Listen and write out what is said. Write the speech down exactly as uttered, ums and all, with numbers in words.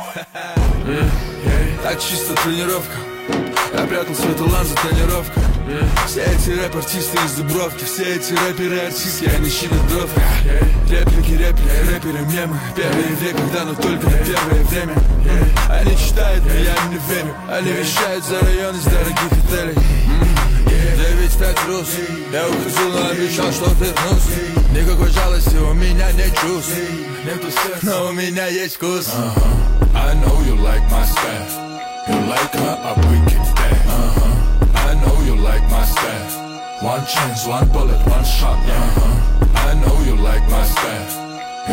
Так чисто тренировка. Я прятал свой талант за тонировкой. Все эти рэп-артисты из Дубровки, все эти рэперы-артисты, они щипят бровки. Реплики, реплики, рэперы, мемы. Первый век, когда, но только на первое время. Они читают, но я им не верю. Они вещают за район из дорогих отелей. Девять пять рус. Я уходил, но обещал, что вернусь. Никакой жалости у меня нет чувств, но у меня есть вкус. uh-huh. I know you like my style. You like her, a wicked day. uh-huh. I know you like my style. One chance, one bullet, one shot. yeah. uh-huh. I know you like my style.